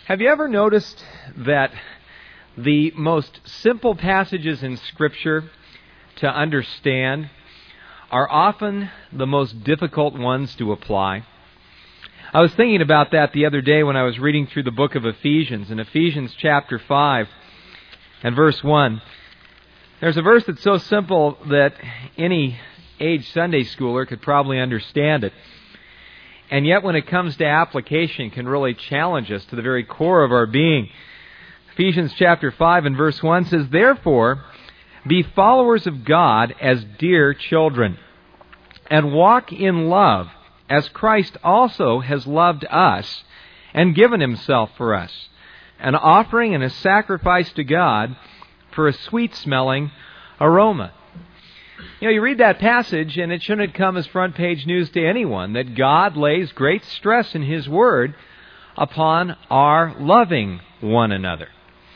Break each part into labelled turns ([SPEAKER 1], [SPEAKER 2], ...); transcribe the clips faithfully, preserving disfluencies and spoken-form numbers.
[SPEAKER 1] Have you ever noticed that the most simple passages in Scripture to understand are often the most difficult ones to apply? I was thinking about that the other day when I was reading through the book of Ephesians. In Ephesians chapter five and verse one, there's a verse that's so simple that any age Sunday schooler could probably understand it. And yet when it comes to application, can really challenge us to the very core of our being. Ephesians chapter five and verse one says, "Therefore, be followers of God as dear children, and walk in love, as Christ also has loved us, and given Himself for us, an offering and a sacrifice to God for a sweet-smelling aroma." You know, you read that passage, and it shouldn't come as front-page news to anyone that God lays great stress in His Word upon our loving one another.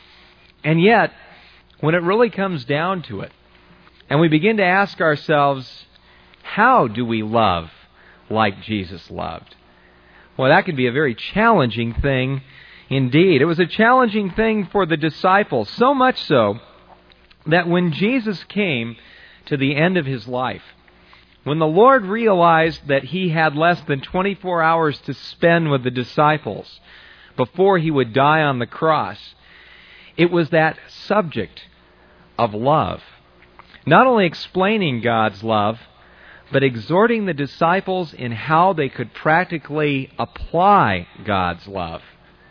[SPEAKER 1] And yet, when it really comes down to it, and we begin to ask ourselves, how do we love like Jesus loved? Well, that can be a very challenging thing indeed. It was a challenging thing for the disciples, so much so that when Jesus came to the end of His life, when the Lord realized that He had less than twenty-four hours to spend with the disciples before He would die on the cross, it was that subject of love, not only explaining God's love, but exhorting the disciples in how they could practically apply God's love,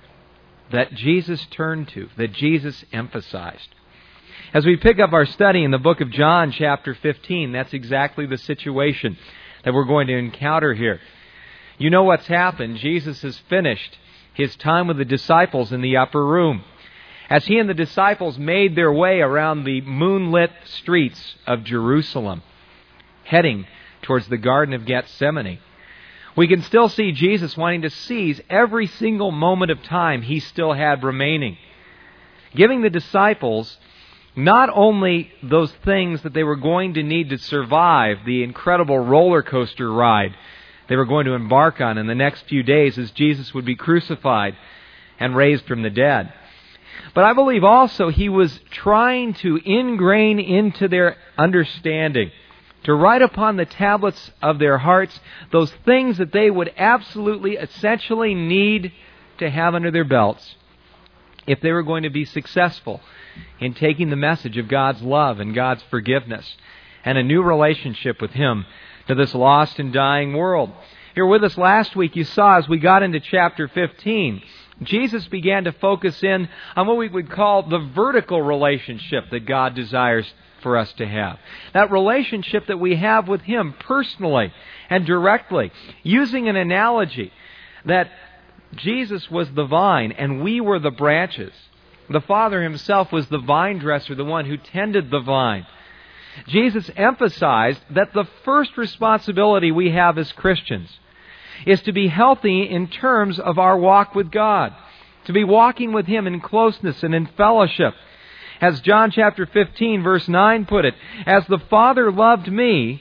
[SPEAKER 1] that Jesus turned to, that Jesus emphasized. As we pick up our study in the book of John, chapter fifteen, that's exactly the situation that we're going to encounter here. You know what's happened. Jesus has finished His time with the disciples in the upper room. As He and the disciples made their way around the moonlit streets of Jerusalem, heading towards the Garden of Gethsemane, we can still see Jesus wanting to seize every single moment of time He still had remaining, giving the disciples not only those things that they were going to need to survive the incredible roller coaster ride they were going to embark on in the next few days as Jesus would be crucified and raised from the dead, but I believe also He was trying to ingrain into their understanding, to write upon the tablets of their hearts, those things that they would absolutely, essentially need to have under their belts if they were going to be successful in taking the message of God's love and God's forgiveness and a new relationship with Him to this lost and dying world. Here with us last week, you saw as we got into chapter fifteen, Jesus began to focus in on what we would call the vertical relationship that God desires for us to have. That relationship that we have with Him personally and directly, using an analogy that Jesus was the vine and we were the branches. The Father Himself was the vine dresser, the one who tended the vine. Jesus emphasized that the first responsibility we have as Christians is to be healthy in terms of our walk with God, to be walking with Him in closeness and in fellowship. As John chapter fifteen, verse nine put it, "As the Father loved me,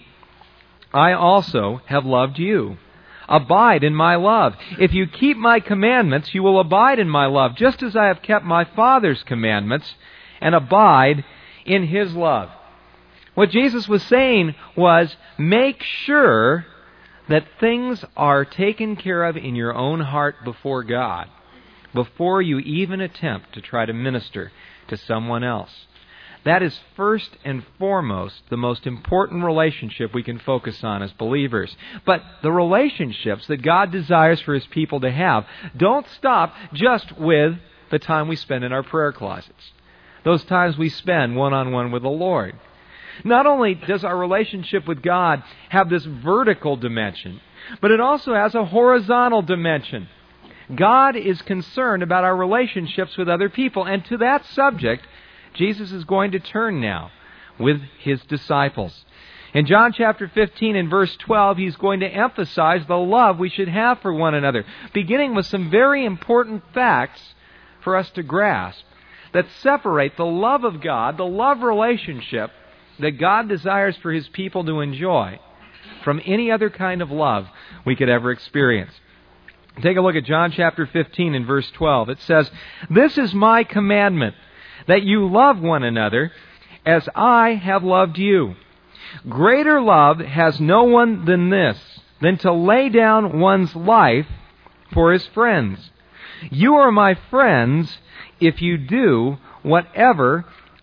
[SPEAKER 1] I also have loved you. Abide in my love. If you keep my commandments, you will abide in my love, just as I have kept my Father's commandments and abide in His love." What Jesus was saying was, make sure that things are taken care of in your own heart before God, before you even attempt to try to minister to someone else. That is first and foremost the most important relationship we can focus on as believers. But the relationships that God desires for His people to have don't stop just with the time we spend in our prayer closets, those times we spend one-on-one with the Lord. Not only does our relationship with God have this vertical dimension, but it also has a horizontal dimension. God is concerned about our relationships with other people, and to that subject, Jesus is going to turn now with His disciples. In John chapter fifteen and verse twelve, He's going to emphasize the love we should have for one another, beginning with some very important facts for us to grasp that separate the love of God, the love relationship that God desires for His people to enjoy, from any other kind of love we could ever experience. Take a look at John chapter fifteen and verse twelve. It says, "This is my commandment, that you love one another as I have loved you. Greater love has no one than this, than to lay down one's life for his friends. You are my friends if you do whatever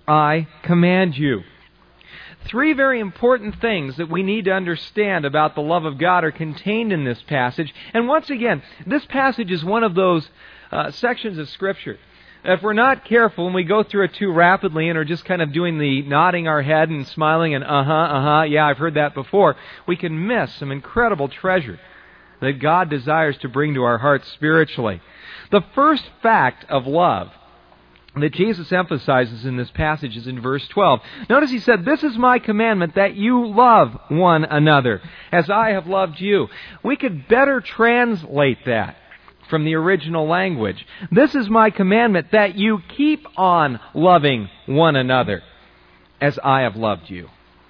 [SPEAKER 1] I command you." Three very important things that we need to understand about the love of God are contained in this passage. And once again, this passage is one of those uh, sections of Scripture. If we're not careful and we go through it too rapidly and are just kind of doing the nodding our head and smiling and uh-huh, uh-huh, yeah, I've heard that before, we can miss some incredible treasure that God desires to bring to our hearts spiritually. The first fact of love that Jesus emphasizes in this passage is in verse twelve. Notice he said, "This is my commandment, that you love one another as I have loved you." We could better translate that from the original language. "This is my commandment, that you keep on loving one another as I have loved you."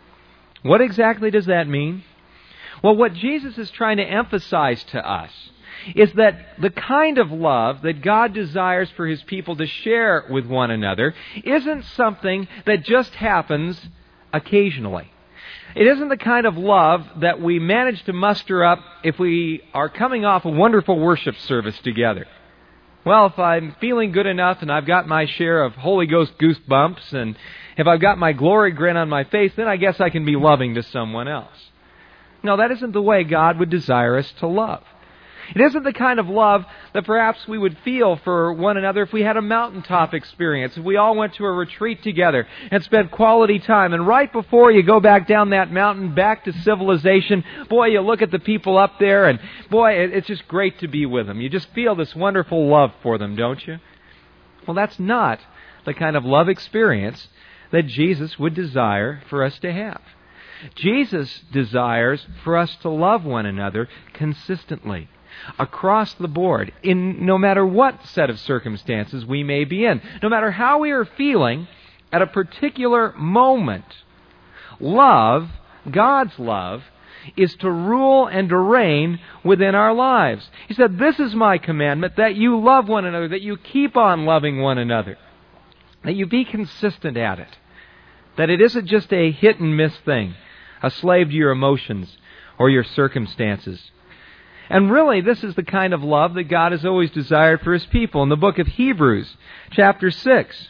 [SPEAKER 1] What exactly does that mean? Well, what Jesus is trying to emphasize to us is that the kind of love that God desires for His people to share with one another isn't something that just happens occasionally. It isn't the kind of love that we manage to muster up if we are coming off a wonderful worship service together. Well, if I'm feeling good enough and I've got my share of Holy Ghost goosebumps and if I've got my glory grin on my face, then I guess I can be loving to someone else. No, that isn't the way God would desire us to love. It isn't the kind of love that perhaps we would feel for one another if we had a mountaintop experience, if we all went to a retreat together and spent quality time. And right before you go back down that mountain, back to civilization, boy, you look at the people up there and boy, it's just great to be with them. You just feel this wonderful love for them, don't you? Well, that's not the kind of love experience that Jesus would desire for us to have. Jesus desires for us to love one another consistently, across the board, in no matter what set of circumstances we may be in, no matter how we are feeling at a particular moment. Love, God's love, is to rule and to reign within our lives. He said, "This is my commandment, that you love one another, that you keep on loving one another, that you be consistent at it, that it isn't just a hit and miss thing, a slave to your emotions or your circumstances." And really, this is the kind of love that God has always desired for His people. In the book of Hebrews, chapter six,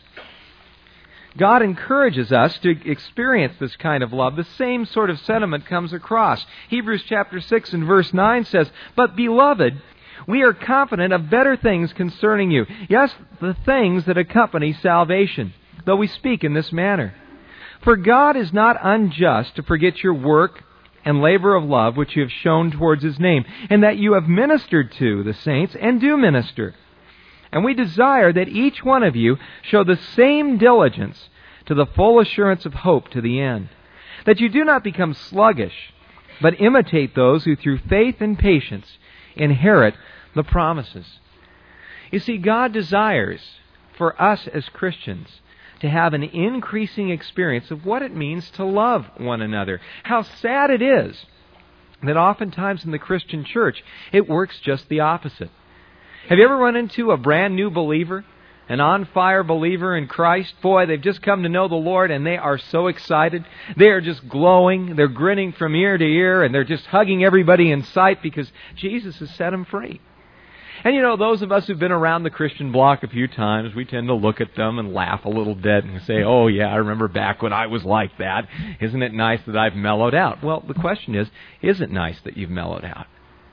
[SPEAKER 1] God encourages us to experience this kind of love. The same sort of sentiment comes across. Hebrews chapter six and verse nine says, "But beloved, we are confident of better things concerning you. Yes, the things that accompany salvation, though we speak in this manner. For God is not unjust to forget your work and labor of love which you have shown towards His name, and that you have ministered to the saints and do minister. And we desire that each one of you show the same diligence to the full assurance of hope to the end, that you do not become sluggish, but imitate those who through faith and patience inherit the promises." You see, God desires for us as Christians to have an increasing experience of what it means to love one another. How sad it is that oftentimes in the Christian church, it works just the opposite. Have you ever run into a brand new believer, an on-fire believer in Christ? Boy, they've just come to know the Lord and they are so excited. They are just glowing. They're grinning from ear to ear and they're just hugging everybody in sight because Jesus has set them free. And you know, those of us who've been around the Christian block a few times, we tend to look at them and laugh a little bit and say, "Oh yeah, I remember back when I was like that. Isn't it nice that I've mellowed out?" Well, the question is, is it nice that you've mellowed out?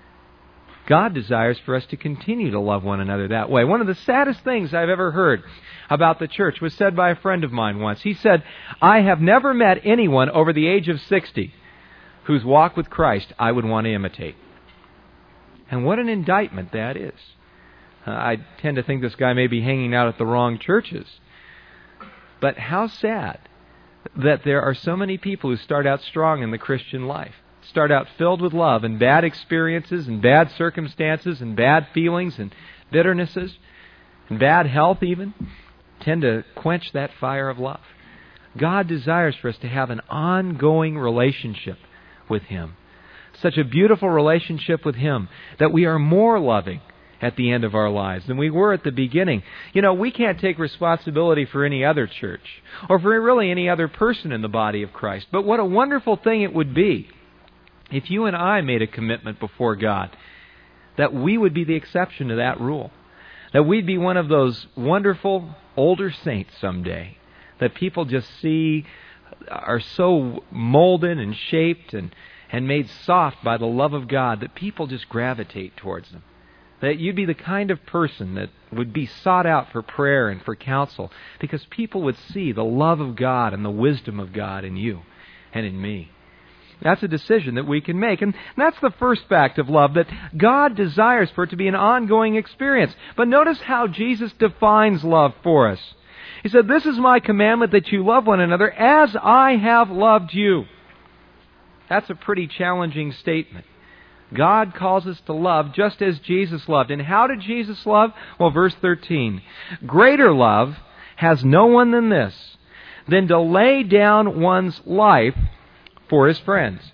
[SPEAKER 1] God desires for us to continue to love one another that way. One of the saddest things I've ever heard about the church was said by a friend of mine once. He said, "I have never met anyone over the age of sixty whose walk with Christ I would want to imitate." And what an indictment that is. Uh, I tend to think this guy may be hanging out at the wrong churches. But how sad that there are so many people who start out strong in the Christian life, start out filled with love, and bad experiences and bad circumstances and bad feelings and bitternesses and bad health even tend to quench that fire of love. God desires for us to have an ongoing relationship with Him. Such a beautiful relationship with Him that we are more loving at the end of our lives than we were at the beginning. You know, we can't take responsibility for any other church or for really any other person in the body of Christ. But what a wonderful thing it would be if you and I made a commitment before God that we would be the exception to that rule. That we'd be one of those wonderful older saints someday that people just see are so molded and shaped and, and made soft by the love of God that people just gravitate towards them. That you'd be the kind of person that would be sought out for prayer and for counsel because people would see the love of God and the wisdom of God in you and in me. That's a decision that we can make. And that's the first fact of love, that God desires for it to be an ongoing experience. But notice how Jesus defines love for us. He said, "This is my commandment, that you love one another as I have loved you." That's a pretty challenging statement. God calls us to love just as Jesus loved. And how did Jesus love? Well, verse thirteen. "Greater love has no one than this, than to lay down one's life for his friends."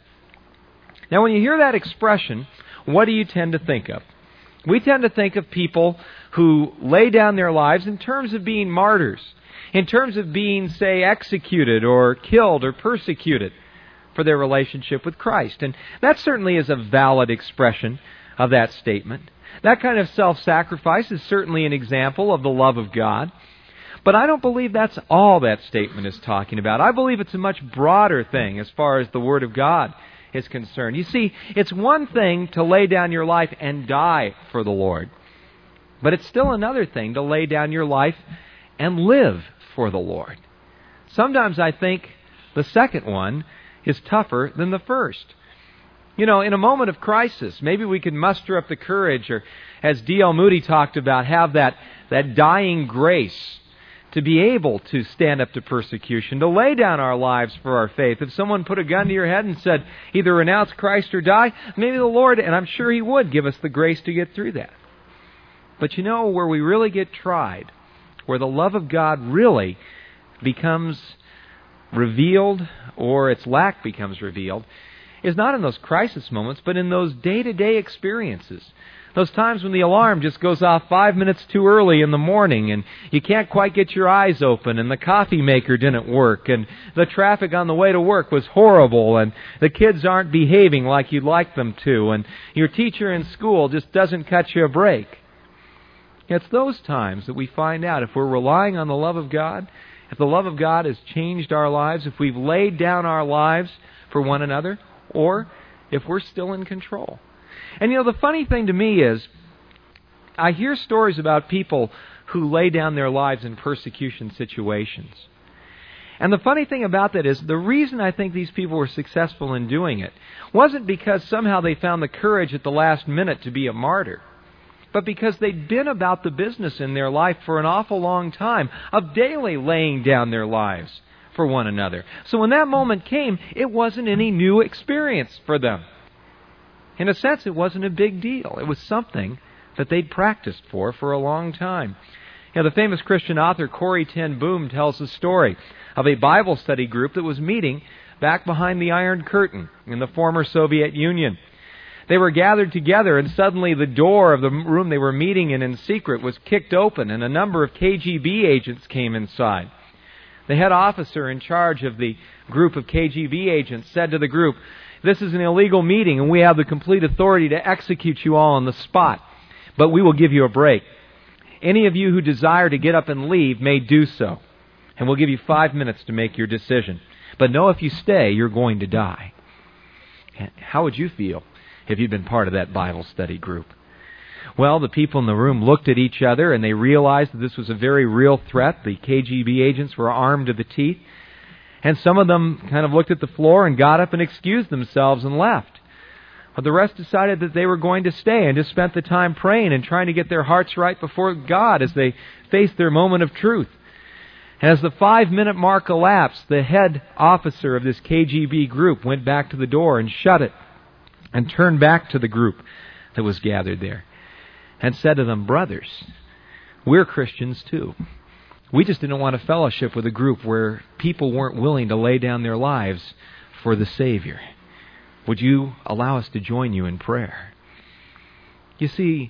[SPEAKER 1] Now, when you hear that expression, what do you tend to think of? We tend to think of people who lay down their lives in terms of being martyrs, in terms of being, say, executed or killed or persecuted for their relationship with Christ. And that certainly is a valid expression of that statement. That kind of self-sacrifice is certainly an example of the love of God. But I don't believe that's all that statement is talking about. I believe it's a much broader thing as far as the Word of God is concerned. You see, it's one thing to lay down your life and die for the Lord. But it's still another thing to lay down your life and live for the Lord. Sometimes I think the second one is tougher than the first. You know, in a moment of crisis, maybe we could muster up the courage, or as D L Moody talked about, have that, that dying grace to be able to stand up to persecution, to lay down our lives for our faith. If someone put a gun to your head and said, either renounce Christ or die, maybe the Lord, and I'm sure He would, give us the grace to get through that. But you know, where we really get tried, where the love of God really becomes revealed, or its lack becomes revealed, is not in those crisis moments, but in those day-to-day experiences. Those times when the alarm just goes off five minutes too early in the morning and you can't quite get your eyes open and the coffee maker didn't work and the traffic on the way to work was horrible and the kids aren't behaving like you'd like them to and your teacher in school just doesn't cut you a break. It's those times that we find out if we're relying on the love of God, if the love of God has changed our lives, if we've laid down our lives for one another, or if we're still in control. And you know, the funny thing to me is, I hear stories about people who lay down their lives in persecution situations. And the funny thing about that is, the reason I think these people were successful in doing it wasn't because somehow they found the courage at the last minute to be a martyr, but because they'd been about the business in their life for an awful long time of daily laying down their lives for one another. So when that moment came, it wasn't any new experience for them. In a sense, it wasn't a big deal. It was something that they'd practiced for for a long time. You know, the famous Christian author Corrie ten Boom tells the story of a Bible study group that was meeting back behind the Iron Curtain in the former Soviet Union. They were gathered together, and suddenly the door of the room they were meeting in in secret was kicked open, and a number of K G B agents came inside. The head officer in charge of the group of K G B agents said to the group, "This is an illegal meeting, and we have the complete authority to execute you all on the spot, but we will give you a break. Any of you who desire to get up and leave may do so, and we'll give you five minutes to make your decision. But know if you stay, you're going to die." How would you feel if you'd been part of that Bible study group? Well, the people in the room looked at each other and they realized that this was a very real threat. The K G B agents were armed to the teeth. And some of them kind of looked at the floor and got up and excused themselves and left. But the rest decided that they were going to stay and just spent the time praying and trying to get their hearts right before God as they faced their moment of truth. And as the five-minute mark elapsed, the head officer of this K G B group went back to the door and shut it and turned back to the group that was gathered there and said to them, "Brothers, we're Christians too. We just didn't want to fellowship with a group where people weren't willing to lay down their lives for the Savior. Would you allow us to join you in prayer?" You see,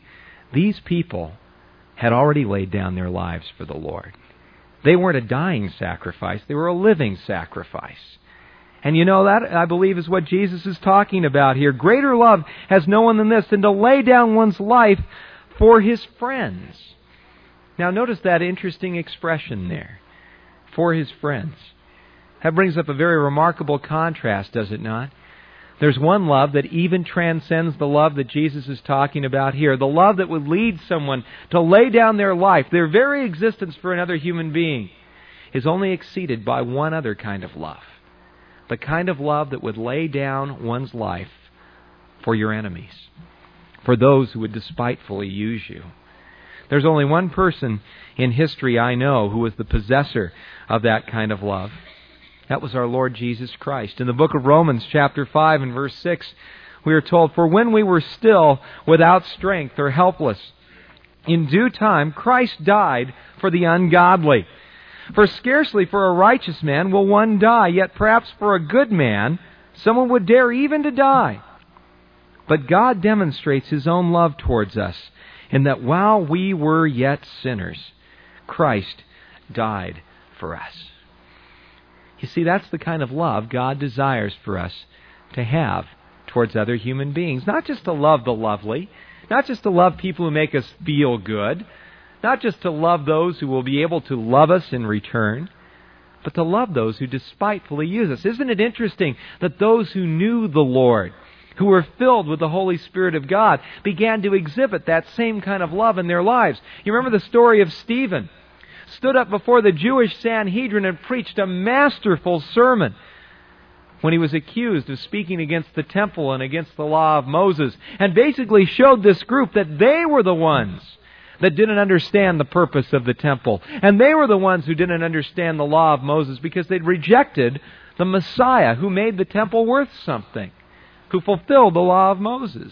[SPEAKER 1] These people had already laid down their lives for the Lord. They weren't a dying sacrifice. They were a living sacrifice. And you know, that, I believe, is what Jesus is talking about here. Greater love has no one than this, than to lay down one's life for his friends. Now, notice that interesting expression there. For his friends. That brings up a very remarkable contrast, does it not? There's one love that even transcends the love that Jesus is talking about here. The love that would lead someone to lay down their life, their very existence for another human being, is only exceeded by one other kind of love. The kind of love that would lay down one's life for your enemies, for those who would despitefully use you. There's only one person in history I know who was the possessor of that kind of love. That was our Lord Jesus Christ. In the book of Romans, chapter five and verse six, we are told, "For when we were still without strength or helpless, in due time Christ died for the ungodly. For scarcely for a righteous man will one die, yet perhaps for a good man someone would dare even to die. But God demonstrates His own love towards us, in that while we were yet sinners, Christ died for us." You see, that's the kind of love God desires for us to have towards other human beings. Not just to love the lovely, not just to love people who make us feel good, not just to love those who will be able to love us in return, but to love those who despitefully use us. Isn't it interesting that those who knew the Lord, who were filled with the Holy Spirit of God, began to exhibit that same kind of love in their lives? You remember the story of Stephen. Stood up before the Jewish Sanhedrin and preached a masterful sermon when he was accused of speaking against the temple and against the law of Moses, and basically showed this group that they were the ones that didn't understand the purpose of the temple. And they were the ones who didn't understand the law of Moses because they'd rejected the Messiah who made the temple worth something, who fulfilled the law of Moses.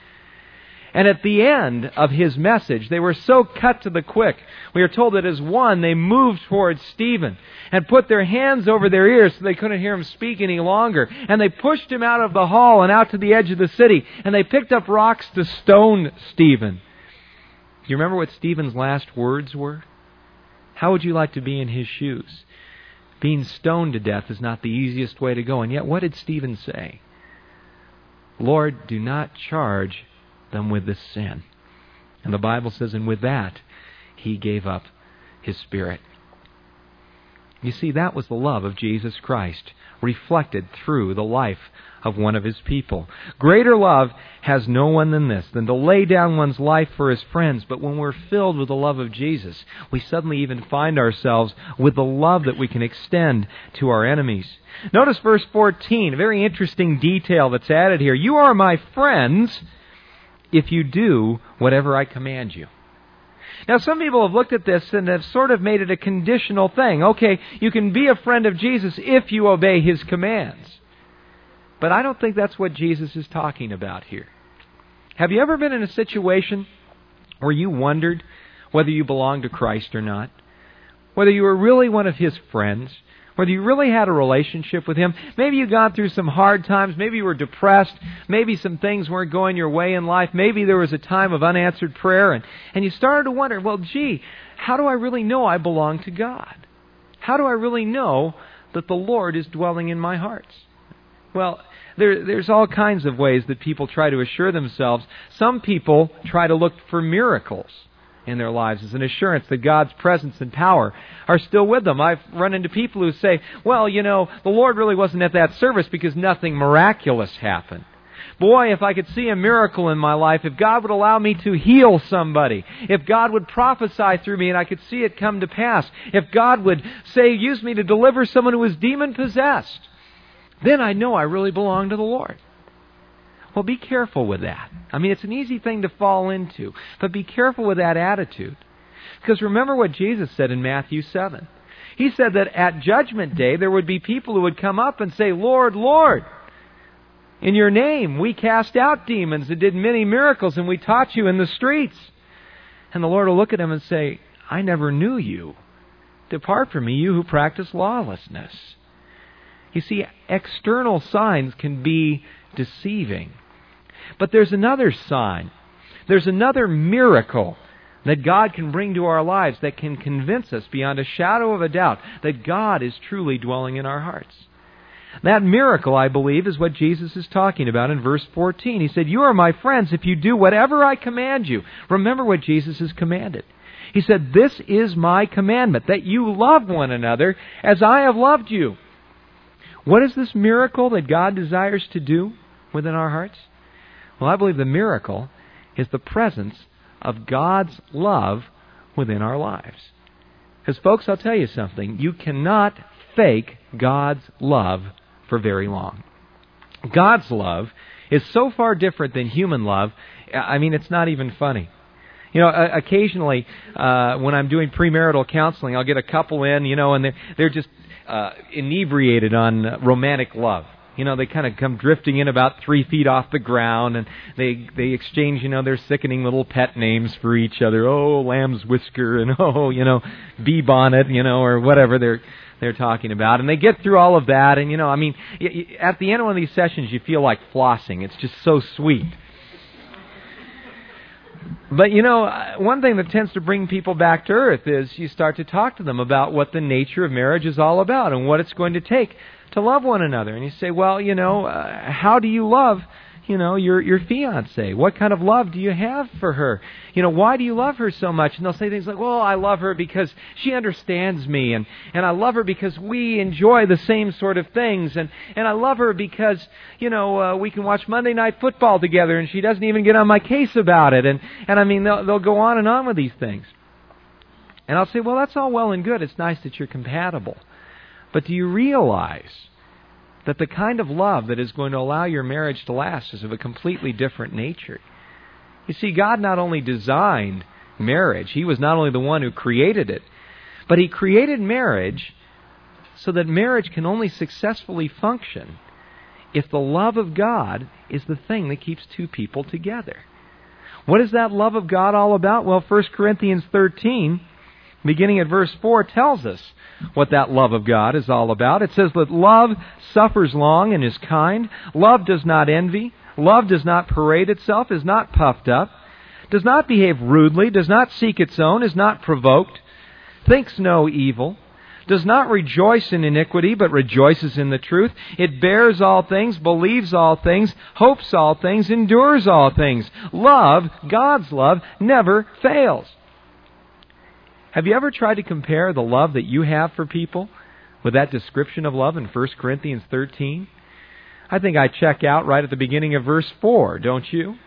[SPEAKER 1] And at the end of his message, they were so cut to the quick. We are told that as one, they moved towards Stephen and put their hands over their ears so they couldn't hear him speak any longer. And they pushed him out of the hall and out to the edge of the city. And they picked up rocks to stone Stephen. Do you remember what Stephen's last words were? How would you like to be in his shoes? Being stoned to death is not the easiest way to go. And yet, what did Stephen say? "Lord, do not charge them with this sin." And the Bible says, and with that, he gave up his spirit. You see, that was the love of Jesus Christ, reflected through the life of one of His people. Greater love has no one than this, than to lay down one's life for his friends. But when we're filled with the love of Jesus, we suddenly even find ourselves with the love that we can extend to our enemies. Notice verse fourteen, a very interesting detail that's added here. "You are my friends if you do whatever I command you." Now, some people have looked at this and have sort of made it a conditional thing. Okay, you can be a friend of Jesus if you obey His commands. But I don't think that's what Jesus is talking about here. Have you ever been in a situation where you wondered whether you belonged to Christ or not? Whether you were really one of His friends? Whether you really had a relationship with Him? Maybe you got through some hard times. Maybe you were depressed. Maybe some things weren't going your way in life. Maybe there was a time of unanswered prayer. And, and you started to wonder, well, gee, how do I really know I belong to God? How do I really know that the Lord is dwelling in my heart? Well, there, there's all kinds of ways that people try to assure themselves. Some people try to look for miracles in their lives as an assurance that God's presence and power are still with them. I've run into people who say, well, you know, the Lord really wasn't at that service because nothing miraculous happened. Boy, if I could see a miracle in my life, if God would allow me to heal somebody, if God would prophesy through me and I could see it come to pass, if God would say, use me to deliver someone who is demon-possessed, then I know I really belong to the Lord. Well, be careful with that. I mean, it's an easy thing to fall into, but be careful with that attitude. Because remember what Jesus said in Matthew seven. He said that at Judgment Day, there would be people who would come up and say, "Lord, Lord, in Your name we cast out demons and did many miracles and we taught You in the streets." And the Lord will look at them and say, "I never knew you. Depart from me, you who practice lawlessness." You see, external signs can be deceiving. But there's another sign There's another miracle that God can bring to our lives that can convince us beyond a shadow of a doubt that God is truly dwelling in our hearts. That miracle, I believe, is what Jesus is talking about in verse fourteen. He said, "You are my friends if you do whatever I command you." Remember what Jesus has commanded. He said, "This is my commandment, that you love one another as I have loved you." What is this miracle that God desires to do within our hearts? Well, I believe the miracle is the presence of God's love within our lives. Because, folks, I'll tell you something. You cannot fake God's love for very long. God's love is so far different than human love, I mean, it's not even funny. You know, occasionally, uh, when I'm doing premarital counseling, I'll get a couple in, you know, and they're, they're just uh, inebriated on romantic love. You know, they kind of come drifting in about three feet off the ground, and they they exchange, you know, their sickening little pet names for each other. Oh, lamb's whisker, and oh, you know, bee bonnet, you know, or whatever they're they're talking about. And they get through all of that, and, you know, I mean, at the end of one of these sessions, you feel like flossing. It's just so sweet. But, you know, one thing that tends to bring people back to earth is you start to talk to them about what the nature of marriage is all about and what it's going to take to love one another. And you say, well, you know, uh, how do you love, you know, your your fiancée? What kind of love do you have for her? You know, why do you love her so much? And they'll say things like, well, I love her because she understands me, and, and I love her because we enjoy the same sort of things, and, and I love her because, you know, uh, we can watch Monday Night Football together, and she doesn't even get on my case about it. And, and I mean, they'll, they'll go on and on with these things. And I'll say, well, that's all well and good. It's nice that you're compatible. But do you realize that the kind of love that is going to allow your marriage to last is of a completely different nature? You see, God not only designed marriage, He was not only the one who created it, but He created marriage so that marriage can only successfully function if the love of God is the thing that keeps two people together. What is that love of God all about? Well, First Corinthians thirteen, beginning at verse four, tells us what that love of God is all about. It says that love suffers long and is kind. Love does not envy. Love does not parade itself, is not puffed up, does not behave rudely, does not seek its own, is not provoked, thinks no evil, does not rejoice in iniquity, but rejoices in the truth. It bears all things, believes all things, hopes all things, endures all things. Love, God's love, never fails. Have you ever tried to compare the love that you have for people with that description of love in First Corinthians thirteen? I think I check out right at the beginning of verse four, don't you?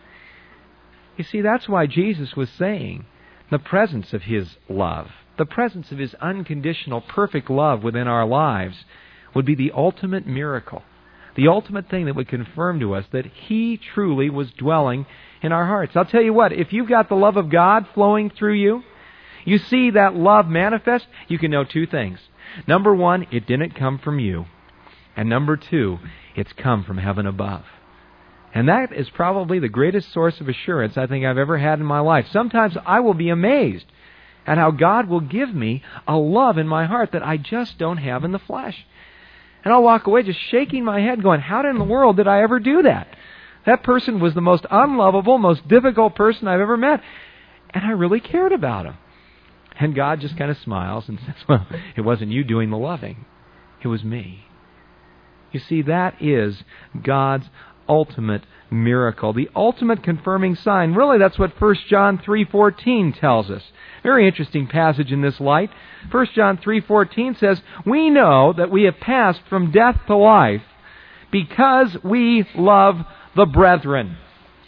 [SPEAKER 1] You see, that's why Jesus was saying the presence of His love, the presence of His unconditional, perfect love within our lives would be the ultimate miracle, the ultimate thing that would confirm to us that He truly was dwelling in our hearts. I'll tell you what, if you've got the love of God flowing through you, you see that love manifest, you can know two things. Number one, it didn't come from you. And number two, it's come from heaven above. And that is probably the greatest source of assurance I think I've ever had in my life. Sometimes I will be amazed at how God will give me a love in my heart that I just don't have in the flesh. And I'll walk away just shaking my head going, how in the world did I ever do that? That person was the most unlovable, most difficult person I've ever met. And I really cared about him. And God just kind of smiles and says, well, it wasn't you doing the loving. It was me. You see, that is God's ultimate miracle. The ultimate confirming sign. Really, that's what First John three fourteen tells us. Very interesting passage in this light. First John three fourteen says, we know that we have passed from death to life because we love the brethren.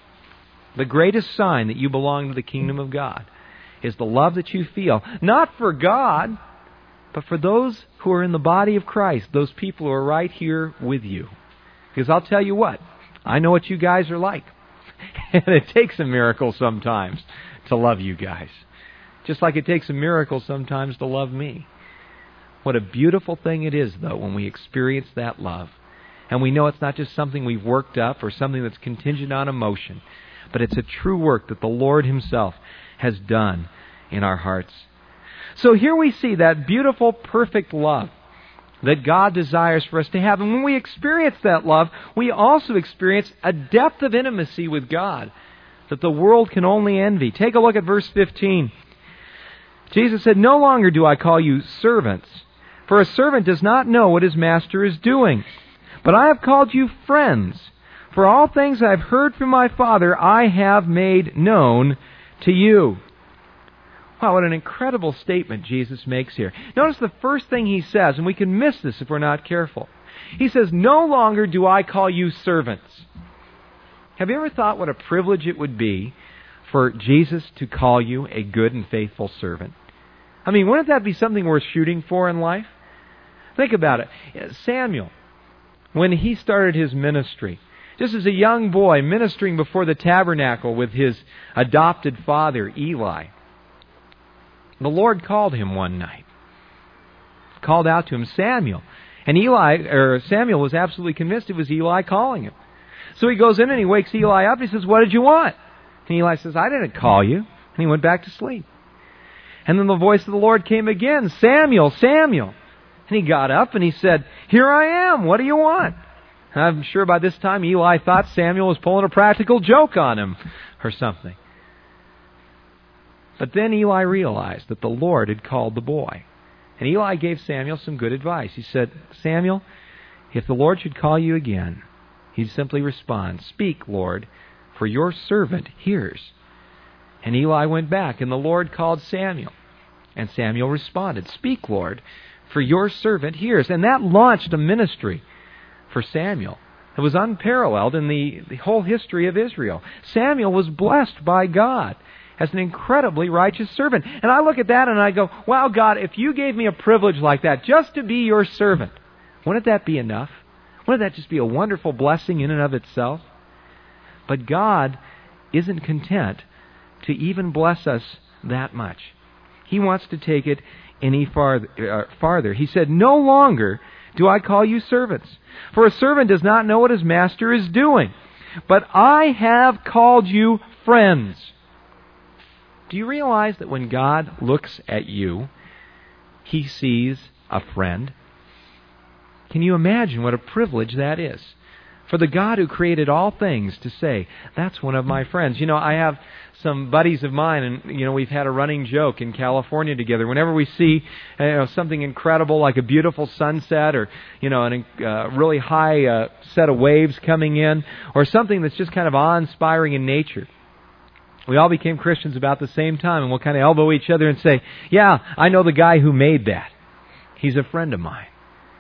[SPEAKER 1] The greatest sign that you belong to the kingdom of God is the love that you feel, not for God, but for those who are in the body of Christ, those people who are right here with you. Because I'll tell you what, I know what you guys are like. And it takes a miracle sometimes to love you guys. Just like it takes a miracle sometimes to love me. What a beautiful thing it is, though, when we experience that love. And we know it's not just something we've worked up or something that's contingent on emotion, but it's a true work that the Lord Himself has done in our hearts. So here we see that beautiful, perfect love that God desires for us to have. And when we experience that love, we also experience a depth of intimacy with God that the world can only envy. Take a look at verse fifteen. Jesus said, "No longer do I call you servants, for a servant does not know what his master is doing. But I have called you friends, for all things I have heard from my Father I have made known to you." Wow, what an incredible statement Jesus makes here. Notice the first thing he says, and we can miss this if we're not careful. He says, "No longer do I call you servants." Have you ever thought what a privilege it would be for Jesus to call you a good and faithful servant? I mean, wouldn't that be something worth shooting for in life? Think about it. Samuel, when he started his ministry, just as a young boy ministering before the tabernacle with his adopted father, Eli, the Lord called him one night. Called out to him, "Samuel." And Eli, or Samuel was absolutely convinced it was Eli calling him. So he goes in and he wakes Eli up. He says, "What did you want?" And Eli says, "I didn't call you." And he went back to sleep. And then the voice of the Lord came again, "Samuel, Samuel." And he got up and he said, "Here I am. What do you want?" And I'm sure by this time Eli thought Samuel was pulling a practical joke on him or something. But then Eli realized that the Lord had called the boy. And Eli gave Samuel some good advice. He said, "Samuel, if the Lord should call you again, he'd simply respond, 'Speak, Lord, for your servant hears.'" And Eli went back, and the Lord called Samuel. And Samuel responded, "Speak, Lord, for your servant hears." And that launched a ministry for Samuel. It was unparalleled in the, the whole history of Israel. Samuel was blessed by God as an incredibly righteous servant. And I look at that and I go, wow, God, if you gave me a privilege like that, just to be your servant, wouldn't that be enough? Wouldn't that just be a wonderful blessing in and of itself? But God isn't content to even bless us that much. He wants to take it any farther. Uh, farther. He said, "No longer do I call you servants, for a servant does not know what his master is doing. But I have called you friends." Do you realize that when God looks at you, He sees a friend? Can you imagine what a privilege that is? For the God who created all things to say, "That's one of my friends." You know, I have some buddies of mine, and, you know, we've had a running joke in California together. Whenever we see, you know, something incredible like a beautiful sunset, or, you know, a uh, really high uh, set of waves coming in, or something that's just kind of awe-inspiring in nature, we all became Christians about the same time, and we'll kind of elbow each other and say, "Yeah, I know the guy who made that. He's a friend of mine."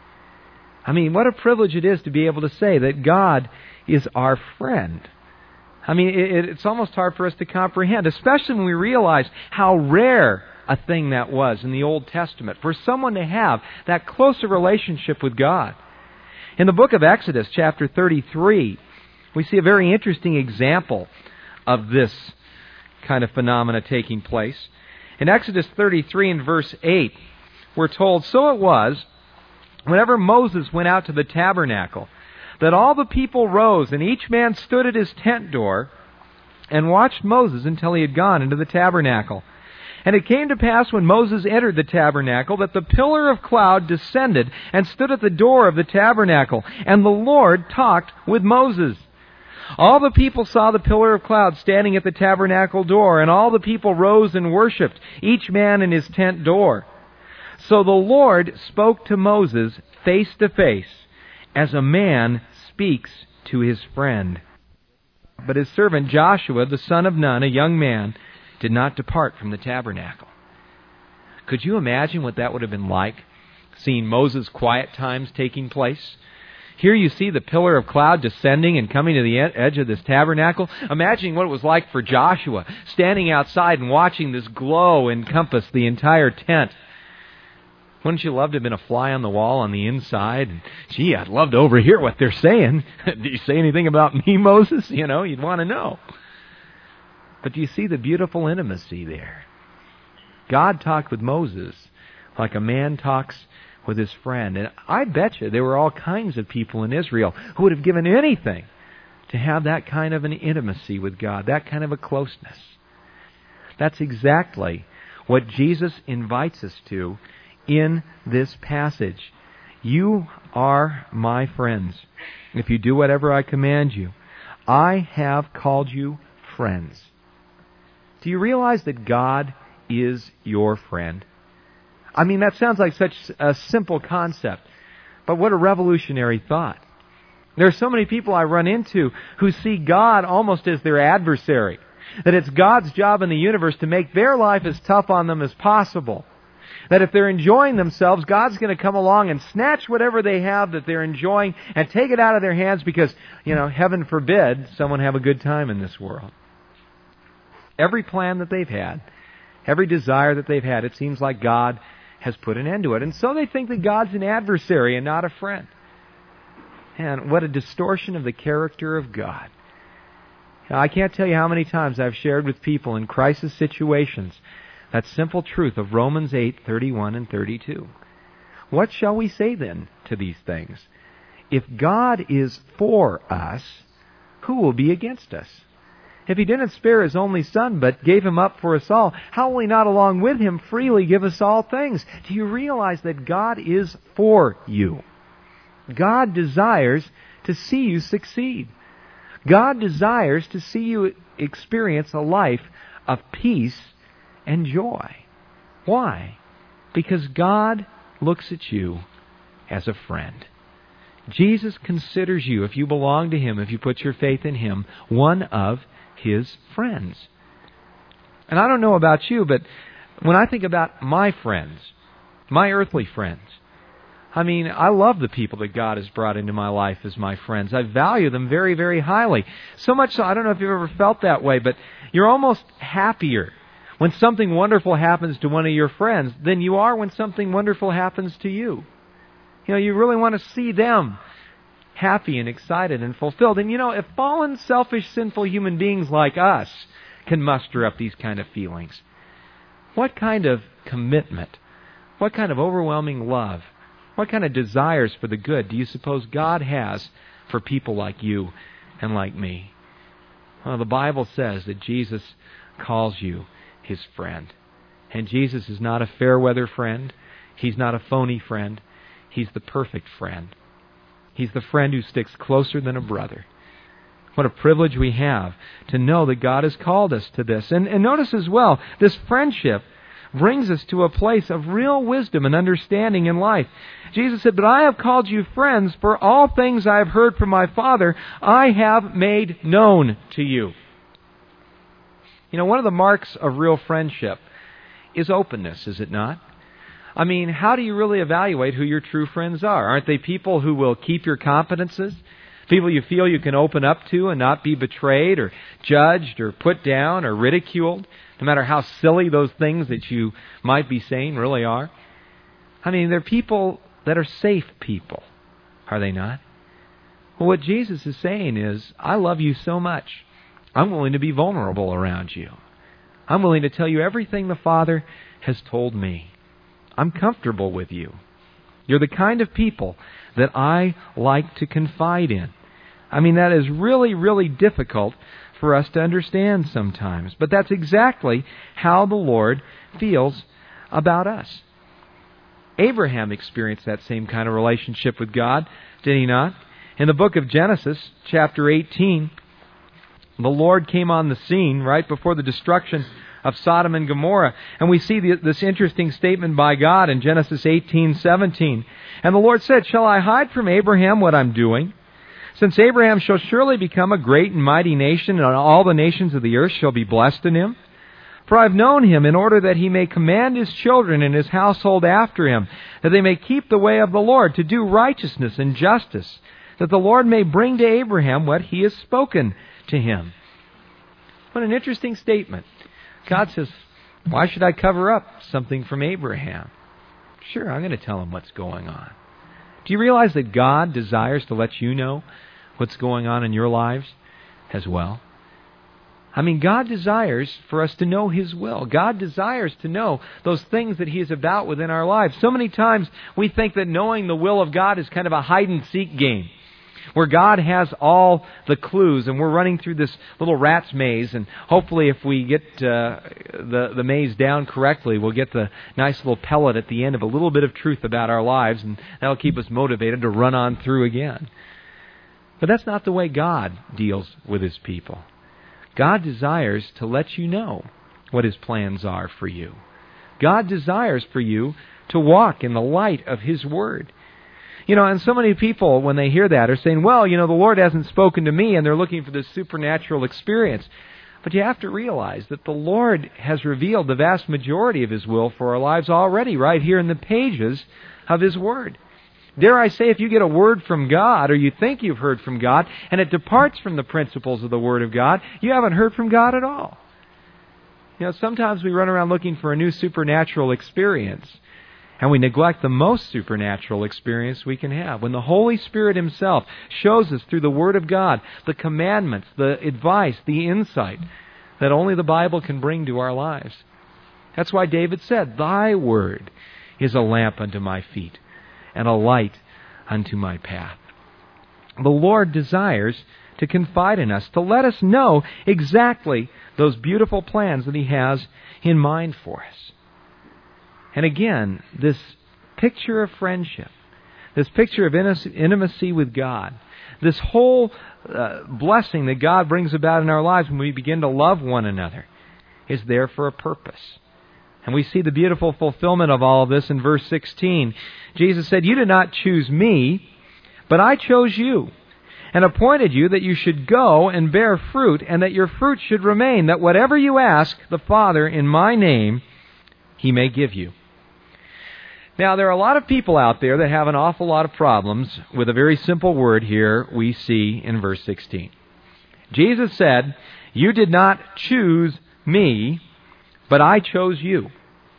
[SPEAKER 1] I mean, what a privilege it is to be able to say that God is our friend. I mean, it, it's almost hard for us to comprehend, especially when we realize how rare a thing that was in the Old Testament, for someone to have that closer relationship with God. In the book of Exodus, chapter thirty-three, we see a very interesting example of this kind of phenomena taking place. In Exodus thirty-three and verse eight, we're told, "So it was, whenever Moses went out to the tabernacle, that all the people rose, and each man stood at his tent door and watched Moses until he had gone into the tabernacle. And it came to pass when Moses entered the tabernacle that the pillar of cloud descended and stood at the door of the tabernacle, and the Lord talked with Moses. All the people saw the pillar of cloud standing at the tabernacle door, and all the people rose and worshipped, each man in his tent door. So the Lord spoke to Moses face to face, as a man speaks to his friend. But his servant Joshua, the son of Nun, a young man, did not depart from the tabernacle." Could you imagine what that would have been like, seeing Moses' quiet times taking place? Here you see the pillar of cloud descending and coming to the edge of this tabernacle. Imagining what it was like for Joshua, standing outside and watching this glow encompass the entire tent. Wouldn't you love to have been a fly on the wall on the inside? And, gee, I'd love to overhear what they're saying. Do you say anything about me, Moses? You know, you'd want to know. But do you see the beautiful intimacy there? God talked with Moses like a man talks with his friend. And I bet you there were all kinds of people in Israel who would have given anything to have that kind of an intimacy with God, that kind of a closeness. That's exactly what Jesus invites us to in this passage. "You are my friends if you do whatever I command you. I have called you friends. Do you realize that God is your friend? I mean, that sounds like such a simple concept, but what a revolutionary thought. There are so many people I run into who see God almost as their adversary, that it's God's job in the universe to make their life as tough on them as possible. That if they're enjoying themselves, God's going to come along and snatch whatever they have that they're enjoying and take it out of their hands because, you know, heaven forbid someone have a good time in this world. Every plan that they've had, every desire that they've had, it seems like God has put an end to it. And so they think that God's an adversary and not a friend. And what a distortion of the character of God. Now, I can't tell you how many times I've shared with people in crisis situations that simple truth of Romans eight, thirty-one and thirty-two. What shall we say then to these things? If God is for us, who will be against us? If He didn't spare His only Son, but gave Him up for us all, how will He not along with Him freely give us all things? Do you realize that God is for you? God desires to see you succeed. God desires to see you experience a life of peace and joy. Why? Because God looks at you as a friend. Jesus considers you, if you belong to Him, if you put your faith in Him, one of His friends. And I don't know about you, but when I think about my friends, my earthly friends, I mean, I love the people that God has brought into my life as my friends. I value them very, very highly. So much so, I don't know if you've ever felt that way, but you're almost happier when something wonderful happens to one of your friends than you are when something wonderful happens to you. You know, you really want to see them happy and excited and fulfilled. And you know, if fallen, selfish, sinful human beings like us can muster up these kind of feelings, what kind of commitment, what kind of overwhelming love, what kind of desires for the good do you suppose God has for people like you and like me? Well, the Bible says that Jesus calls you His friend. And Jesus is not a fair-weather friend. He's not a phony friend. He's the perfect friend. He's the friend who sticks closer than a brother. What a privilege we have to know that God has called us to this. And, and notice as well, this friendship brings us to a place of real wisdom and understanding in life. Jesus said, "But I have called you friends, for all things I have heard from my Father, I have made known to you." You know, one of the marks of real friendship is openness, is it not? I mean, how do you really evaluate who your true friends are? Aren't they people who will keep your confidences? People you feel you can open up to and not be betrayed or judged or put down or ridiculed, no matter how silly those things that you might be saying really are? I mean, they're people that are safe people, are they not? Well, what Jesus is saying is, I love you so much, I'm willing to be vulnerable around you. I'm willing to tell you everything the Father has told me. I'm comfortable with you. You're the kind of people that I like to confide in. I mean, that is really, really difficult for us to understand sometimes. But that's exactly how the Lord feels about us. Abraham experienced that same kind of relationship with God, did he not? In the book of Genesis, chapter eighteen, the Lord came on the scene right before the destruction of Sodom and Gomorrah. And we see the, this interesting statement by God in Genesis eighteen seventeen. "And the Lord said, Shall I hide from Abraham what I'm doing? Since Abraham shall surely become a great and mighty nation, and all the nations of the earth shall be blessed in him. For I have known him in order that he may command his children and his household after him, that they may keep the way of the Lord, to do righteousness and justice, that the Lord may bring to Abraham what he has spoken to him." What an interesting statement. God says, why should I cover up something from Abraham? Sure, I'm going to tell him what's going on. Do you realize that God desires to let you know what's going on in your lives as well? I mean, God desires for us to know His will. God desires to know those things that He is about within our lives. So many times we think that knowing the will of God is kind of a hide-and-seek game, where God has all the clues and we're running through this little rat's maze, and hopefully if we get uh, the, the maze down correctly, we'll get the nice little pellet at the end of a little bit of truth about our lives, and that'll keep us motivated to run on through again. But that's not the way God deals with His people. God desires to let you know what His plans are for you. God desires for you to walk in the light of His Word. You know, and so many people, when they hear that, are saying, well, you know, the Lord hasn't spoken to me, and they're looking for this supernatural experience. But you have to realize that the Lord has revealed the vast majority of His will for our lives already, right here in the pages of His Word. Dare I say, if you get a word from God, or you think you've heard from God, and it departs from the principles of the Word of God, you haven't heard from God at all. You know, sometimes we run around looking for a new supernatural experience, and we neglect the most supernatural experience we can have. When the Holy Spirit Himself shows us through the Word of God the commandments, the advice, the insight that only the Bible can bring to our lives. That's why David said, Thy Word is a lamp unto my feet and a light unto my path. The Lord desires to confide in us, to let us know exactly those beautiful plans that He has in mind for us. And again, this picture of friendship, this picture of intimacy with God, this whole uh, blessing that God brings about in our lives when we begin to love one another, is there for a purpose. And we see the beautiful fulfillment of all of this in verse sixteen. Jesus said, You did not choose me, but I chose you, and appointed you that you should go and bear fruit, and that your fruit should remain, that whatever you ask the Father in my name, He may give you. Now, there are a lot of people out there that have an awful lot of problems with a very simple word here we see in verse sixteen. Jesus said, You did not choose me, but I chose you.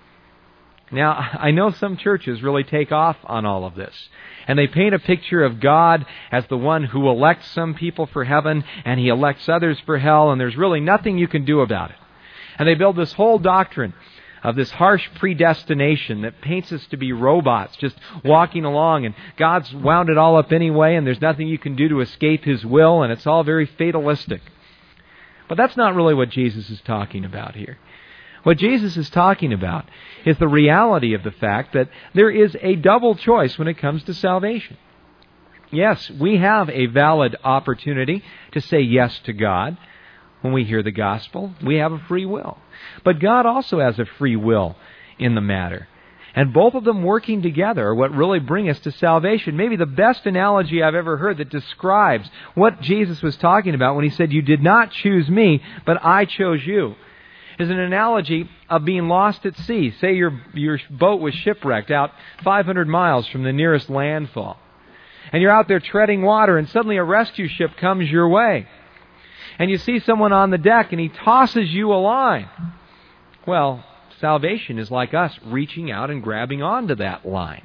[SPEAKER 1] Now, I know some churches really take off on all of this, and they paint a picture of God as the one who elects some people for heaven, and He elects others for hell, and there's really nothing you can do about it. And they build this whole doctrine of this harsh predestination that paints us to be robots, just walking along, and God's wound it all up anyway, and there's nothing you can do to escape His will, and it's all very fatalistic. But that's not really what Jesus is talking about here. What Jesus is talking about is the reality of the fact that there is a double choice when it comes to salvation. Yes, we have a valid opportunity to say yes to God when we hear the gospel. We have a free will. But God also has a free will in the matter. And both of them working together are what really bring us to salvation. Maybe the best analogy I've ever heard that describes what Jesus was talking about when He said, You did not choose me, but I chose you, is an analogy of being lost at sea. Say your your boat was shipwrecked out five hundred miles from the nearest landfall. And you're out there treading water, and suddenly a rescue ship comes your way. And you see someone on the deck, and he tosses you a line. Well, salvation is like us reaching out and grabbing onto that line.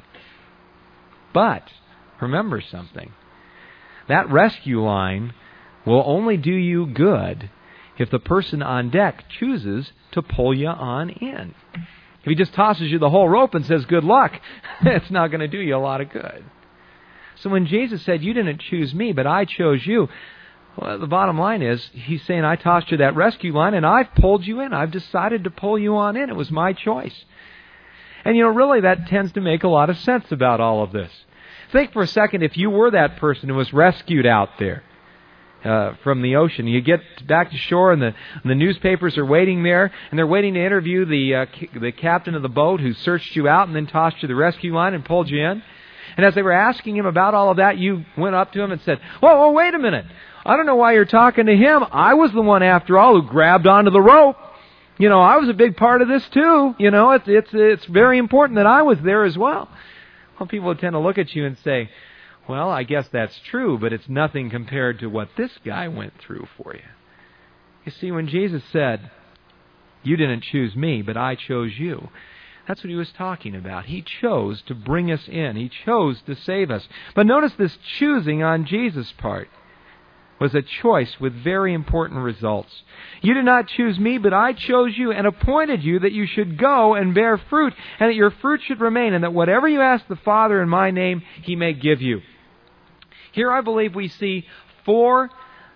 [SPEAKER 1] But remember something. That rescue line will only do you good if the person on deck chooses to pull you on in. If he just tosses you the whole rope and says, good luck, it's not going to do you a lot of good. So when Jesus said, you didn't choose me, but I chose you, well, the bottom line is, He's saying, I tossed you that rescue line, and I've pulled you in. I've decided to pull you on in. It was my choice. And, you know, really that tends to make a lot of sense about all of this. Think for a second, if you were that person who was rescued out there uh, from the ocean. You get back to shore, and the, and the newspapers are waiting there, and they're waiting to interview the, uh, the captain of the boat who searched you out and then tossed you the rescue line and pulled you in. And as they were asking him about all of that, you went up to him and said, whoa, whoa, wait a minute. I don't know why you're talking to him. I was the one, after all, who grabbed onto the rope. You know, I was a big part of this too. You know, it's it's it's very important that I was there as well. Well, people would tend to look at you and say, well, I guess that's true, but it's nothing compared to what this guy went through for you. You see, when Jesus said, you didn't choose me, but I chose you, that's what He was talking about. He chose to bring us in. He chose to save us. But notice this choosing on Jesus' part was a choice with very important results. You did not choose me, but I chose you and appointed you that you should go and bear fruit, and that your fruit should remain, and that whatever you ask the Father in my name, He may give you. Here I believe we see four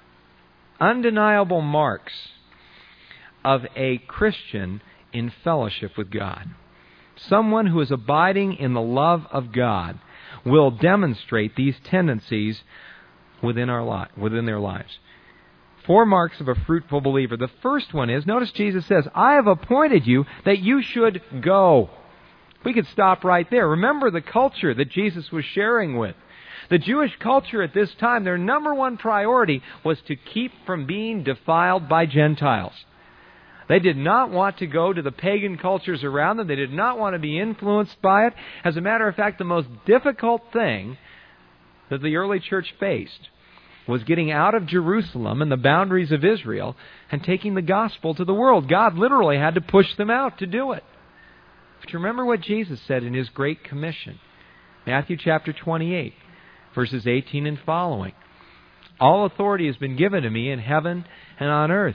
[SPEAKER 1] undeniable marks of a Christian in fellowship with God. Someone who is abiding in the love of God will demonstrate these tendencies within our li- within their lives. Four marks of a fruitful believer. The first one is, notice Jesus says, I have appointed you that you should go. We could stop right there. Remember the culture that Jesus was sharing with. The Jewish culture at this time, their number one priority was to keep from being defiled by Gentiles. They did not want to go to the pagan cultures around them. They did not want to be influenced by it. As a matter of fact, the most difficult thing that the early church faced was getting out of Jerusalem and the boundaries of Israel and taking the gospel to the world. God literally had to push them out to do it. But remember what Jesus said in His Great Commission. Matthew chapter twenty-eight, verses eighteen and following. All authority has been given to me in heaven and on earth.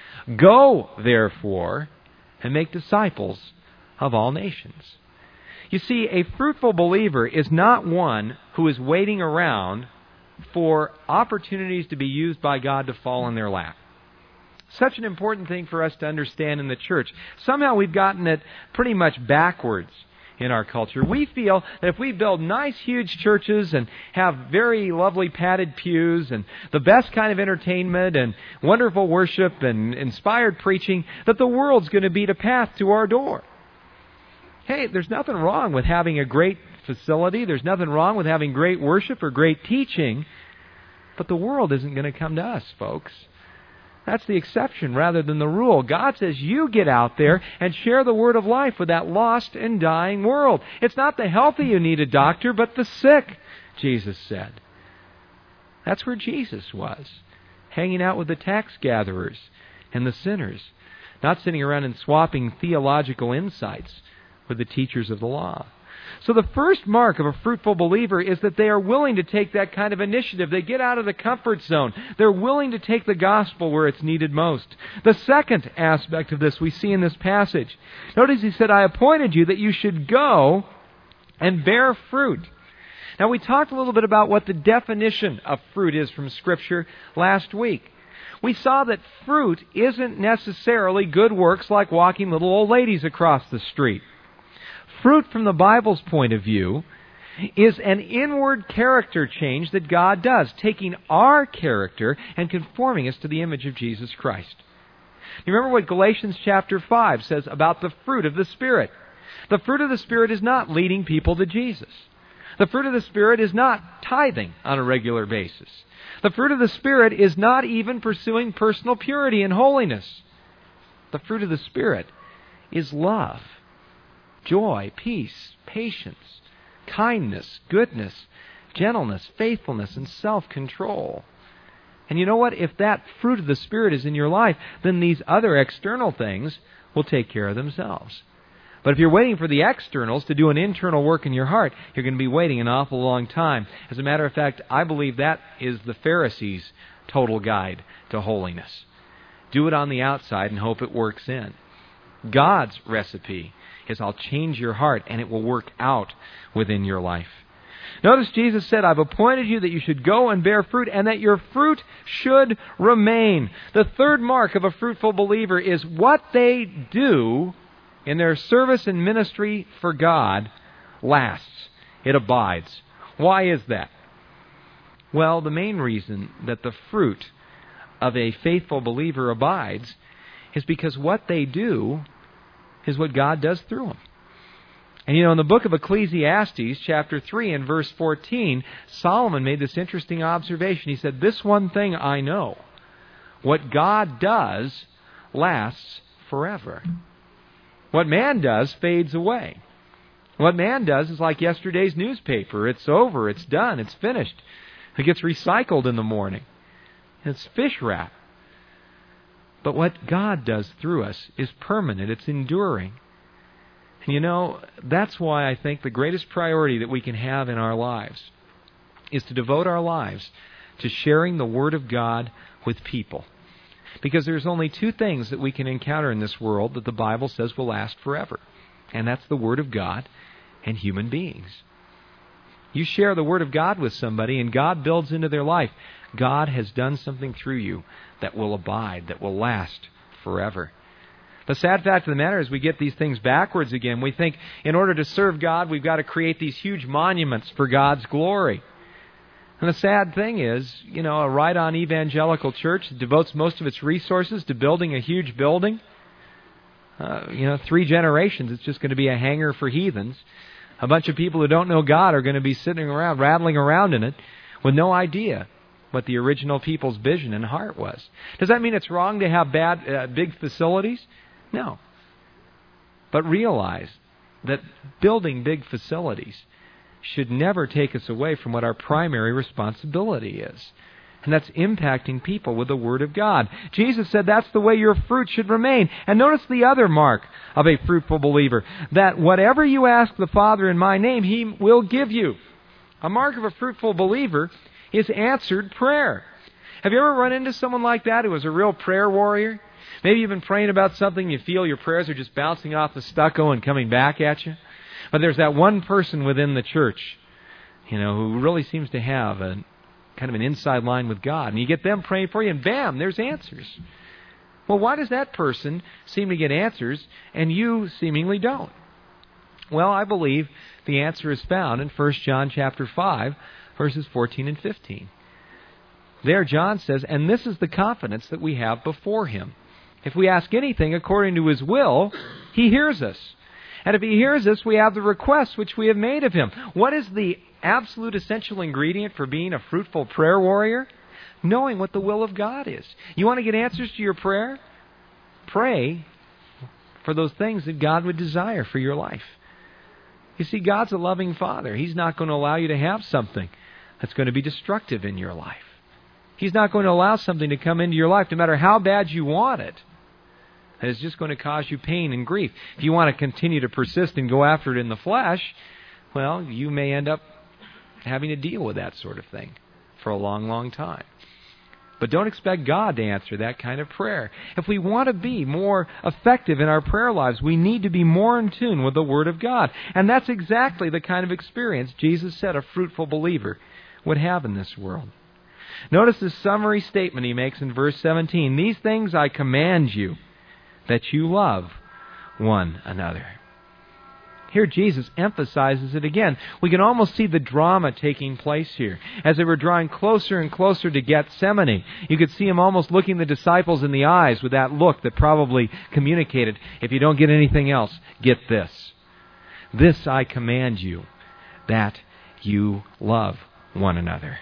[SPEAKER 1] Go, therefore, and make disciples of all nations. You see, a fruitful believer is not one who is waiting around for opportunities to be used by God to fall in their lap. Such an important thing for us to understand in the church. Somehow we've gotten it pretty much backwards in our culture. We feel that if we build nice, huge churches and have very lovely padded pews and the best kind of entertainment and wonderful worship and inspired preaching, that the world's going to beat a path to our door. Hey, there's nothing wrong with having a great facility. There's nothing wrong with having great worship or great teaching. But the world isn't going to come to us, folks. That's the exception rather than the rule. God says you get out there and share the word of life with that lost and dying world. It's not the healthy who need a doctor, but the sick, Jesus said. That's where Jesus was, hanging out with the tax gatherers and the sinners, not sitting around and swapping theological insights with the teachers of the law. So the first mark of a fruitful believer is that they are willing to take that kind of initiative. They get out of the comfort zone. They're willing to take the gospel where it's needed most. The second aspect of this we see in this passage. Notice He said, I appointed you that you should go and bear fruit. Now we talked a little bit about what the definition of fruit is from Scripture last week. We saw that fruit isn't necessarily good works like walking little old ladies across the street. Fruit from the Bible's point of view is an inward character change that God does, taking our character and conforming us to the image of Jesus Christ. You remember what Galatians chapter five says about the fruit of the Spirit. The fruit of the Spirit is not leading people to Jesus. The fruit of the Spirit is not tithing on a regular basis. The fruit of the Spirit is not even pursuing personal purity and holiness. The fruit of the Spirit is love, joy, peace, patience, kindness, goodness, gentleness, faithfulness, and self-control. And you know what? If that fruit of the Spirit is in your life, then these other external things will take care of themselves. But if you're waiting for the externals to do an internal work in your heart, you're going to be waiting an awful long time. As a matter of fact, I believe that is the Pharisees' total guide to holiness. Do it on the outside and hope it works in. God's recipe is I'll change your heart and it will work out within your life. Notice Jesus said, I've appointed you that you should go and bear fruit and that your fruit should remain. The third mark of a fruitful believer is what they do in their service and ministry for God lasts. It abides. Why is that? Well, the main reason that the fruit of a faithful believer abides is because what they do is what God does through them. And you know, in the book of Ecclesiastes, chapter three and verse fourteen, Solomon made this interesting observation. He said, this one thing I know, what God does lasts forever. What man does fades away. What man does is like yesterday's newspaper. It's over, it's done, it's finished. It gets recycled in the morning. It's fish wrap. But what God does through us is permanent. It's enduring. And you know, that's why I think the greatest priority that we can have in our lives is to devote our lives to sharing the Word of God with people. Because there's only two things that we can encounter in this world that the Bible says will last forever. And that's the Word of God and human beings. You share the Word of God with somebody and God builds into their life. God has done something through you that will abide, that will last forever. The sad fact of the matter is we get these things backwards again. We think in order to serve God, we've got to create these huge monuments for God's glory. And the sad thing is, you know, a right-on evangelical church that devotes most of its resources to building a huge building, uh, you know, three generations, it's just going to be a hangar for heathens. A bunch of people who don't know God are going to be sitting around, rattling around in it with no idea what the original people's vision and heart was. Does that mean it's wrong to have bad, uh, big facilities? No. But realize that building big facilities should never take us away from what our primary responsibility is. And that's impacting people with the Word of God. Jesus said that's the way your fruit should remain. And notice the other mark of a fruitful believer, that whatever you ask the Father in my name, He will give you. A mark of a fruitful believer is answered prayer. Have you ever run into someone like that who was a real prayer warrior? Maybe you've been praying about something, you feel your prayers are just bouncing off the stucco and coming back at you. But there's that one person within the church, you know, who really seems to have a kind of an inside line with God. And you get them praying for you, and bam, there's answers. Well, why does that person seem to get answers and you seemingly don't? Well, I believe the answer is found in First John chapter five, verses fourteen and fifteen. There, John says, "And this is the confidence that we have before Him. If we ask anything according to His will, He hears us. And if He hears us, we have the requests which we have made of Him." What is the absolute essential ingredient for being a fruitful prayer warrior? Knowing what the will of God is. You want to get answers to your prayer? Pray for those things that God would desire for your life. You see, God's a loving Father. He's not going to allow you to have something that's going to be destructive in your life. He's not going to allow something to come into your life, no matter how bad you want it, that is just going to cause you pain and grief. If you want to continue to persist and go after it in the flesh, well, you may end up having to deal with that sort of thing for a long, long time. But don't expect God to answer that kind of prayer. If we want to be more effective in our prayer lives, we need to be more in tune with the Word of God. And that's exactly the kind of experience Jesus said a fruitful believer would have in this world. Notice the summary statement He makes in verse seventeen. "These things I command you, that you love one another." Here Jesus emphasizes it again. We can almost see the drama taking place here. As they were drawing closer and closer to Gethsemane, you could see Him almost looking the disciples in the eyes with that look that probably communicated, if you don't get anything else, get this. "This I command you, that you love one another."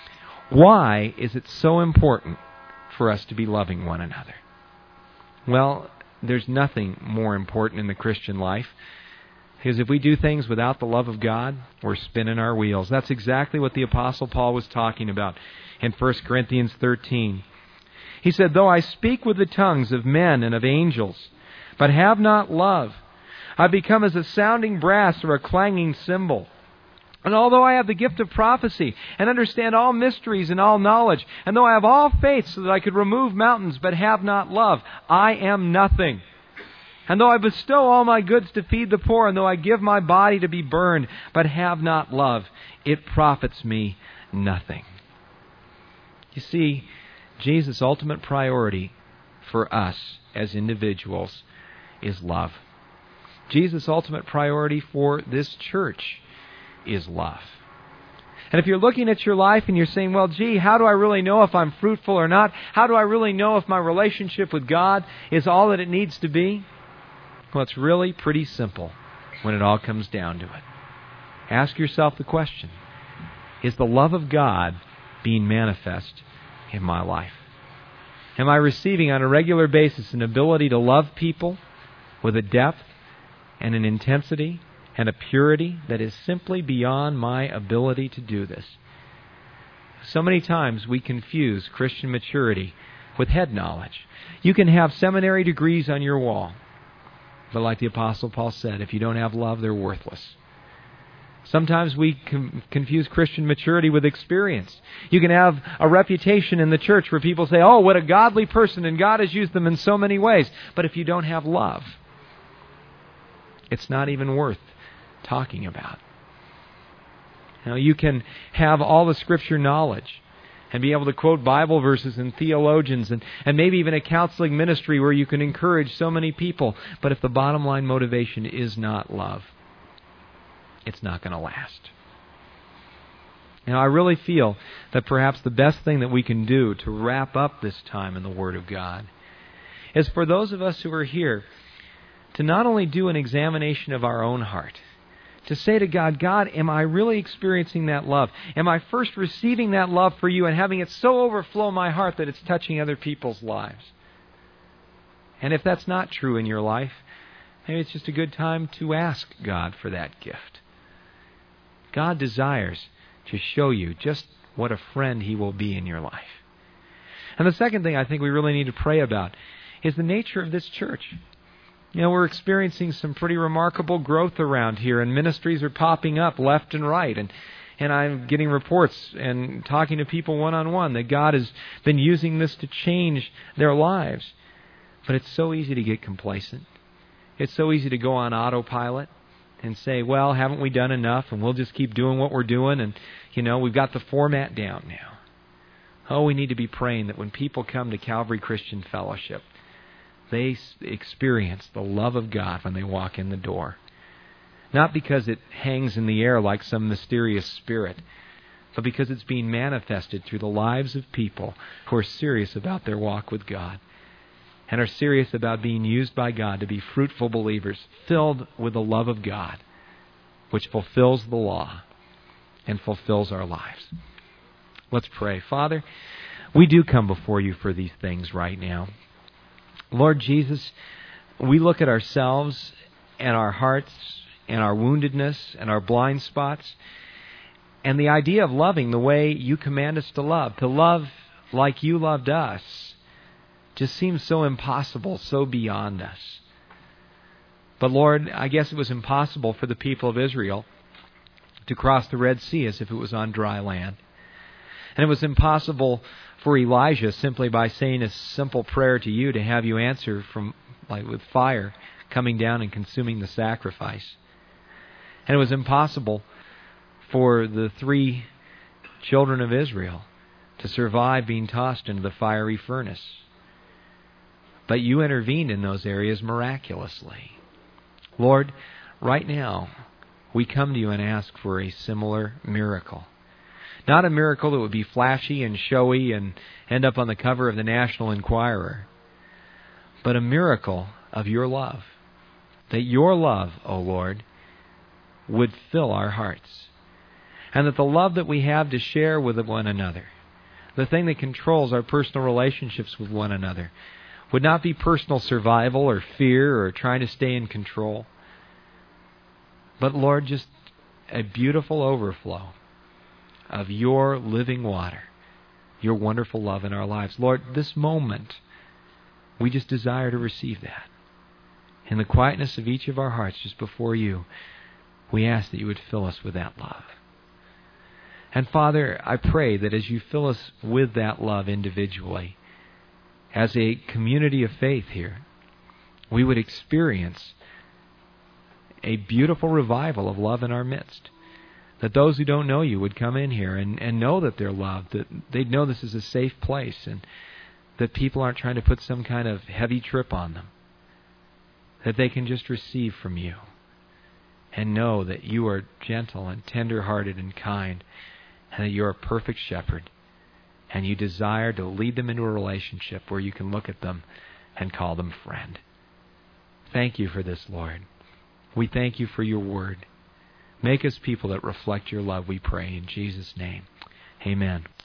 [SPEAKER 1] Why is it so important for us to be loving one another? Well, there's nothing more important in the Christian life. Because if we do things without the love of God, we're spinning our wheels. That's exactly what the Apostle Paul was talking about in First Corinthians thirteen. He said, "Though I speak with the tongues of men and of angels, but have not love, I become as a sounding brass or a clanging cymbal. And although I have the gift of prophecy and understand all mysteries and all knowledge, and though I have all faith so that I could remove mountains but have not love, I am nothing. And though I bestow all my goods to feed the poor, and though I give my body to be burned but have not love, it profits me nothing." You see, Jesus' ultimate priority for us as individuals is love. Jesus' ultimate priority for this church is love. And if you're looking at your life and you're saying, well, gee, how do I really know if I'm fruitful or not? How do I really know if my relationship with God is all that it needs to be? Well, it's really pretty simple when it all comes down to it. Ask yourself the question, is the love of God being manifest in my life? Am I receiving on a regular basis an ability to love people with a depth and an intensity and a purity that is simply beyond my ability to do this? So many times we confuse Christian maturity with head knowledge. You can have seminary degrees on your wall, but like the Apostle Paul said, if you don't have love, they're worthless. Sometimes we com- confuse Christian maturity with experience. You can have a reputation in the church where people say, oh, what a godly person, and God has used them in so many ways. But if you don't have love, it's not even worth talking about. You know, you can have all the Scripture knowledge and be able to quote Bible verses and theologians and, and maybe even a counseling ministry where you can encourage so many people. But if the bottom line motivation is not love, it's not going to last. Now, I really feel that perhaps the best thing that we can do to wrap up this time in the Word of God is for those of us who are here to not only do an examination of our own heart, to say to God, God, am I really experiencing that love? Am I first receiving that love for you and having it so overflow my heart that it's touching other people's lives? And if that's not true in your life, maybe it's just a good time to ask God for that gift. God desires to show you just what a friend He will be in your life. And the second thing I think we really need to pray about is the nature of this church. You know, we're experiencing some pretty remarkable growth around here, and ministries are popping up left and right. And, and I'm getting reports and talking to people one-on-one that God has been using this to change their lives. But it's so easy to get complacent. It's so easy to go on autopilot and say, well, haven't we done enough? And we'll just keep doing what we're doing. And, you know, we've got the format down now. Oh, we need to be praying that when people come to Calvary Christian Fellowship, they experience the love of God when they walk in the door. Not because it hangs in the air like some mysterious spirit, but because it's being manifested through the lives of people who are serious about their walk with God and are serious about being used by God to be fruitful believers, filled with the love of God, which fulfills the law and fulfills our lives. Let's pray. Father, we do come before you for these things right now. Lord Jesus, we look at ourselves and our hearts and our woundedness and our blind spots, and the idea of loving the way you command us to love, to love like you loved us, just seems so impossible, so beyond us. But Lord, I guess it was impossible for the people of Israel to cross the Red Sea as if it was on dry land. And it was impossible for Elijah, simply by saying a simple prayer to you, to have you answer from like with fire coming down and consuming the sacrifice. And it was impossible for the three children of Israel to survive being tossed into the fiery furnace. But you intervened in those areas miraculously. Lord, right now, we come to you and ask for a similar miracle. Not a miracle that would be flashy and showy and end up on the cover of the National Enquirer, but a miracle of your love. That your love, O Lord, would fill our hearts. And that the love that we have to share with one another, the thing that controls our personal relationships with one another, would not be personal survival or fear or trying to stay in control, but Lord, just a beautiful overflow of your living water, your wonderful love in our lives. Lord, this moment, we just desire to receive that. In the quietness of each of our hearts, just before you, we ask that you would fill us with that love. And Father, I pray that as you fill us with that love individually, as a community of faith here, we would experience a beautiful revival of love in our midst. That those who don't know you would come in here and, and know that they're loved, that they'd know this is a safe place, and that people aren't trying to put some kind of heavy trip on them. That they can just receive from you and know that you are gentle and tender-hearted and kind, and that you're a perfect shepherd, and you desire to lead them into a relationship where you can look at them and call them friend. Thank you for this, Lord. We thank you for your word. Make us people that reflect your love, we pray, in Jesus' name. Amen.